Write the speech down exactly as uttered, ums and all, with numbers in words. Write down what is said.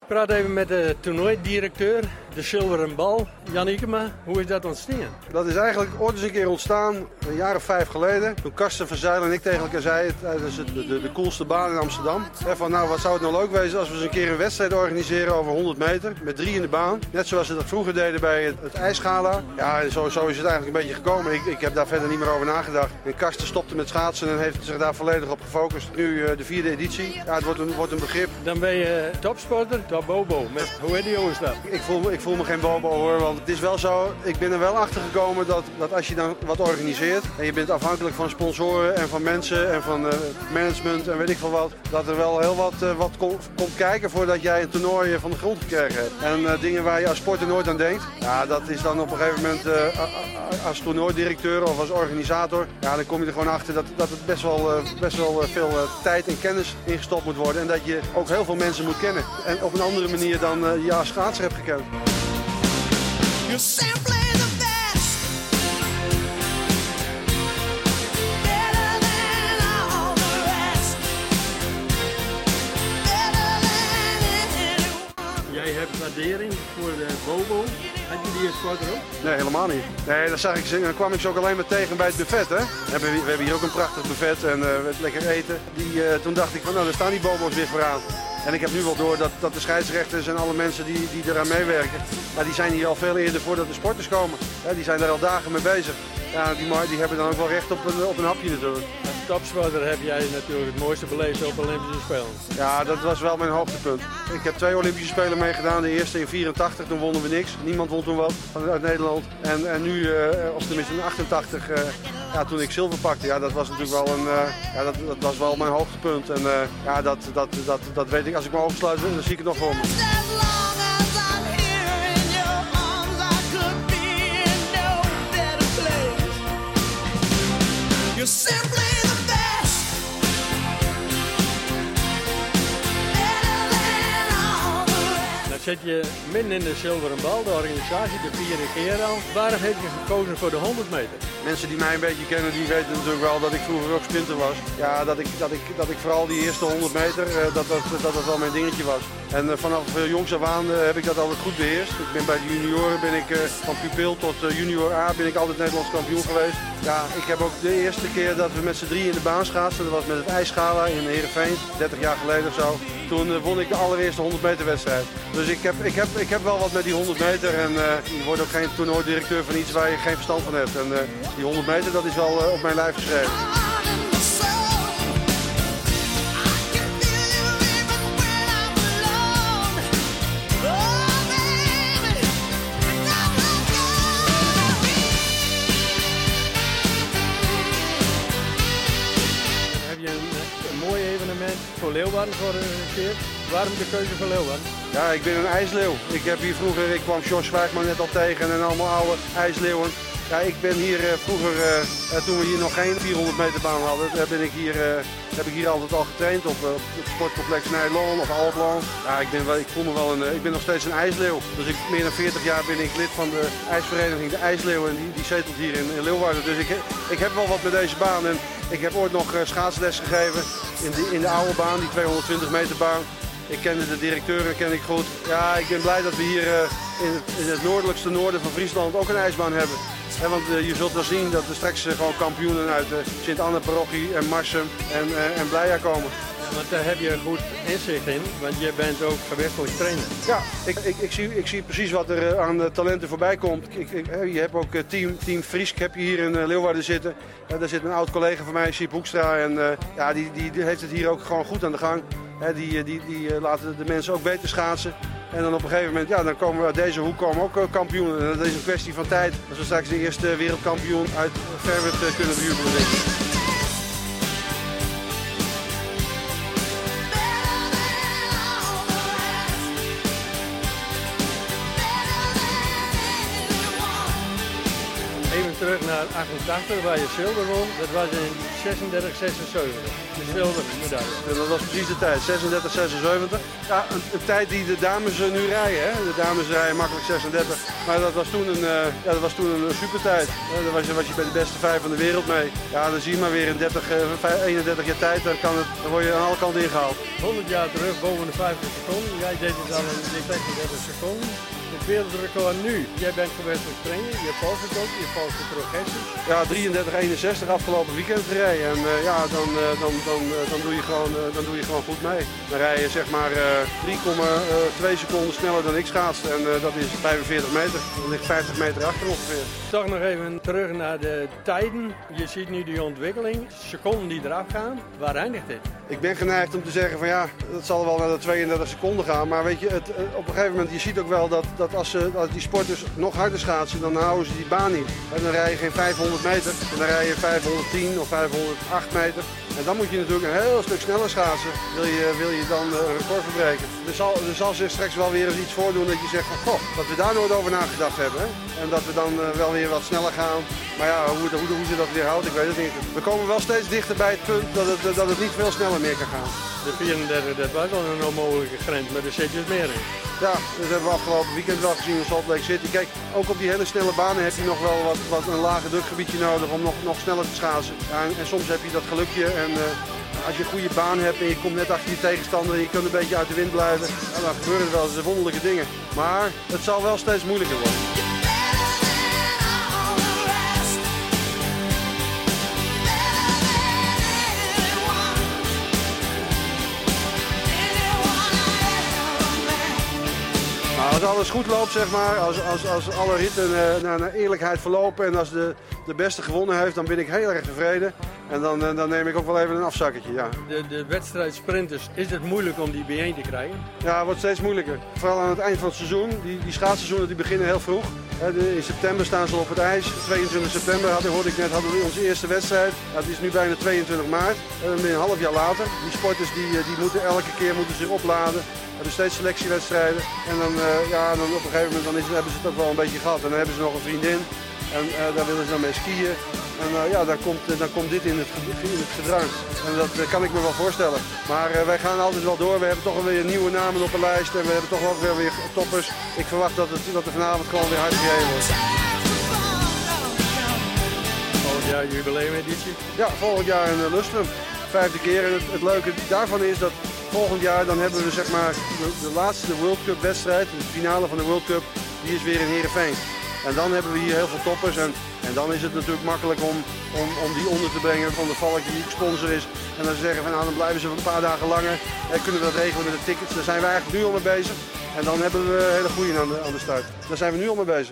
praat even met de toernooidirecteur, de Zilveren Bal, Jan Ikema. Hoe is dat ontstaan? Dat is eigenlijk ooit eens een keer ontstaan, een jaar of vijf geleden. Toen Karsten van Zijl en ik tegen elkaar zeiden, tijdens de, de, de coolste baan in Amsterdam. Van nou, wat zou het nou leuk wezen als we eens een keer een wedstrijd organiseren over honderd meter. Met drie in de baan. Net zoals ze dat vroeger deden bij het, het ijsgala. Ja, en zo, zo is het eigenlijk een beetje gekomen. Ik, ik heb daar verder niet meer over nagedacht. En Karsten stopte met schaatsen en heeft zich daar volledig op gefocust. Nu uh, de vierde editie. Ja, het wordt een, wordt een begrip. Dan ben je topsporter, top bobo. Met, hoe heet die jongens dat? Ik voel, ik voel me geen bobo hoor, want het is wel zo. Ik ben er wel achter gekomen dat, dat als je dan wat organiseert en je bent afhankelijk van sponsoren en van mensen en van uh, management en weet ik veel wat, dat er wel heel wat, uh, wat kom, komt kijken voordat jij een toernooi van de grond gekregen hebt. En uh, dingen waar je als sporter nooit aan denkt, ja, dat is dan op een gegeven moment uh, als toernooidirecteur of als organisator, ja, dan kom je er gewoon achter dat, dat het best wel, uh, best wel uh, veel uh, tijd en kennis ingestopt moet worden en dat je ook heel veel mensen moet kennen. En op een andere manier dan uh, je als schaatser hebt gekend. You're simply the best. Better than all the rest. Better than anyone. Jij hebt waardering voor de bobo. Had je die als sporter ook? Nee, helemaal niet. Nee, dat zag ik, dan kwam ik ze ook alleen maar tegen bij het buffet. Hè? We, hebben, we hebben hier ook een prachtig buffet en uh, lekker eten. Die, uh, toen dacht ik van nou, daar staan die bobo's weer vooraan. En ik heb nu wel door dat, dat de scheidsrechters en alle mensen die, die eraan meewerken, ja, die zijn hier al veel eerder voordat de sporters komen. Ja, die zijn daar al dagen mee bezig. Ja, die, die hebben dan ook wel recht op een, op een hapje natuurlijk. Als topsporter heb jij natuurlijk het mooiste beleefd op Olympische Spelen. Ja, dat was wel mijn hoogtepunt. Ik heb twee Olympische Spelen meegedaan. De eerste in vierentachtig, toen wonnen we niks. Niemand won toen wat vanuit Nederland. En, en nu, uh, of tenminste in achtentachtig, uh, ja, toen ik zilver pakte. Ja, dat was natuurlijk wel, een, uh, ja, dat, dat was wel mijn hoogtepunt. En uh, ja, dat, dat, dat, dat weet ik. Als ik me opsluit, dan zie ik het nog voor me. You're simply the best. Better than all the rest. Dan zit je midden in de Zilveren Bal, de organisatie, de vierde keer al. Waarom heb je gekozen voor de honderd meter? Mensen die mij een beetje kennen, die weten natuurlijk wel dat ik vroeger ook sprinter was. Ja, dat ik, dat ik, dat ik vooral die eerste honderd meter, dat dat, dat dat wel mijn dingetje was. En uh, vanaf uh, jongs af aan uh, heb ik dat altijd goed beheerst. Ik ben bij de junioren, ben ik uh, van pupil tot uh, junior A, ben ik altijd Nederlands kampioen geweest. Ja, ik heb ook de eerste keer dat we met z'n drieën in de baan schaatsen, dat was met het ijsgala in Heerenveen, dertig jaar geleden of zo. Toen uh, won ik de allereerste honderd meter wedstrijd. Dus ik heb, ik, heb, ik heb wel wat met die honderd meter en uh, je wordt ook geen toernooidirecteur van iets waar je geen verstand van hebt. En uh, die honderd meter, dat is wel uh, op mijn lijf geschreven. Voor Leeuwarden georganiseerd. Waarom de keuze voor Leeuwarden? Ja, ik ben een ijsleeuw. Ik heb hier vroeger, ik kwam Jos Zwijgman net al tegen en allemaal oude ijsleeuwen. Ja, ik ben hier uh, vroeger, uh, toen we hier nog geen vierhonderd meter baan hadden, uh, ben ik hier, uh, heb ik hier altijd al getraind op, uh, op het sportcomplex Nijlon of Alplan. Ja, ik, ben wel, ik voel me wel een, uh, ik ben nog steeds een ijsleeuw. Dus ik, meer dan veertig jaar ben ik lid van de ijsvereniging De IJsleeuwen en die, die zetelt hier in, in Leeuwarden. Dus ik, ik heb wel wat met deze baan en ik heb ooit nog uh, schaatsles gegeven in de, in de oude baan, die tweehonderdtwintig meter baan. Ik kende de directeur, ken ik goed. Ja, ik ben blij dat we hier uh, in, het, in het noordelijkste noorden van Friesland ook een ijsbaan hebben. He, want uh, je zult wel zien dat er straks uh, gewoon kampioenen uit uh, Sint-Anne-parochie en Marsum en, uh, en Bleia komen. Ja, want daar heb je goed inzicht in, want je bent ook gewestelijk trainer. Ja, ik, ik, ik, zie, ik zie precies wat er uh, aan uh, talenten voorbij komt. Ik, ik, uh, je hebt ook uh, team, team Friesk heb je hier in uh, Leeuwarden zitten. Uh, daar zit een oud collega van mij, Siep Hoekstra. En uh, ja, die, die, die heeft het hier ook gewoon goed aan de gang. Uh, die die, die uh, laten de mensen ook beter schaatsen. En dan op een gegeven moment, ja, dan komen we uit deze hoek komen ook uh, kampioenen. En dat is een kwestie van tijd. Als we straks de eerste wereldkampioen uit Verwert uh, kunnen bejubelen, denk ik. Even terug naar achtentachtig waar je zilver won. Dat was in zesendertig zesenzeventig. De zilveren medaille. En dat was precies de tijd, zesendertig zesenzeventig. Ja, een, een tijd die de dames uh, nu rijden. Hè? De dames rijden makkelijk zesendertig. Maar dat was toen een, uh, ja, dat was toen een supertijd. Uh, dan was je, was je bij de beste vijf van de wereld mee. Ja, dan zie je maar weer in dertig, uh, eenendertig jaar tijd, dan, kan het, dan word je aan alle kanten ingehaald. honderd jaar terug boven de vijftig seconden. Jij deed het al in zesendertig seconden. Het wereldrecord nu. Jij bent geweest met springen, je volgt het ook, je volgt de progressies. Ja, drieëndertig eenenzestig afgelopen weekend gereden. En uh, ja, dan, uh, dan, dan, uh, dan, doe je gewoon, uh, dan doe je gewoon goed mee. Dan rij je zeg maar uh, drie komma twee seconden sneller dan ik schaats. En uh, dat is vijfenveertig meter. Dat ligt vijftig meter achter ongeveer. Toch nog even terug naar de tijden. Je ziet nu die ontwikkeling. Seconden die eraf gaan. Waar eindigt dit? Ik ben geneigd om te zeggen van ja, dat zal wel naar de tweeëndertig seconden gaan. Maar weet je, het, op een gegeven moment, je ziet ook wel dat, dat als, ze, als die sporters nog harder schaatsen, dan houden ze die baan niet. En dan rij je geen vijfhonderd meter, dan rij je vijfhonderdtien of vijfhonderdacht meter. En dan moet je natuurlijk een heel stuk sneller schaatsen, wil je, wil je dan een record verbreken. Er zal, er zal zich straks wel weer eens iets voordoen dat je zegt van goh, dat we daar nooit over nagedacht hebben. Hè? En dat we dan uh, wel weer wat sneller gaan. Maar ja, hoe, hoe, hoe ze dat weer houdt, ik weet het niet. We komen wel steeds dichter bij het punt dat het, dat het niet veel sneller meer kan gaan. De vierendertig, dat was al een onmogelijke grens, maar er zit dus meer in. Ja, dat hebben we afgelopen weekend wel gezien in Salt Lake City. Kijk, ook op die hele snelle banen heb je nog wel wat, wat een lage drukgebiedje nodig om nog, nog sneller te schaatsen. Ja, en, en soms heb je dat gelukje en uh, als je een goede baan hebt en je komt net achter je tegenstander en je kunt een beetje uit de wind blijven, ja, dan gebeuren er wel eens wonderlijke dingen. Maar het zal wel steeds moeilijker worden. Als alles goed loopt, zeg maar, als, als, als alle ritten uh, naar, naar eerlijkheid verlopen en als de, de beste gewonnen heeft, dan ben ik heel erg tevreden. En dan, uh, dan neem ik ook wel even een afzakketje, ja. De, de wedstrijd sprinters, is het moeilijk om die bijeen te krijgen? Ja, het wordt steeds moeilijker. Vooral aan het eind van het seizoen. Die, die schaatsseizoenen die beginnen heel vroeg. He, de, in september staan ze op het ijs. tweeëntwintig september hadden, hoorde ik net, hadden we onze eerste wedstrijd. Ja, het is nu bijna tweeëntwintig maart. Uh, een half jaar later. Die sporters die, die moeten elke keer moeten zich opladen. We hebben steeds selectiewedstrijden en dan, uh, ja, dan op een gegeven moment dan is, hebben ze het ook wel een beetje gehad. En dan hebben ze nog een vriendin en uh, daar willen ze dan mee skiën. En uh, ja, dan komt, uh, dan komt dit in het, in het gedrang. En dat uh, kan ik me wel voorstellen. Maar uh, wij gaan altijd wel door. We hebben toch wel weer nieuwe namen op de lijst en we hebben toch wel weer toppers. Ik verwacht dat, het, dat er vanavond gewoon weer hard gereden wordt. Volgend jaar jubileumeditie? Ja, volgend jaar een uh, lustrum. Vijfde keer. En het, het leuke daarvan is dat volgend jaar dan hebben we zeg maar de, de laatste World Cup wedstrijd, de finale van de World Cup, die is weer in Heerenveen. En dan hebben we hier heel veel toppers en, en dan is het natuurlijk makkelijk om, om, om die onder te brengen van de Valk die sponsor is. En dan zeggen we nou dan blijven ze een paar dagen langer en kunnen we dat regelen met de tickets. Daar zijn we eigenlijk nu al mee bezig. En dan hebben we een hele goede aan de, aan de start. Daar zijn we nu al mee bezig.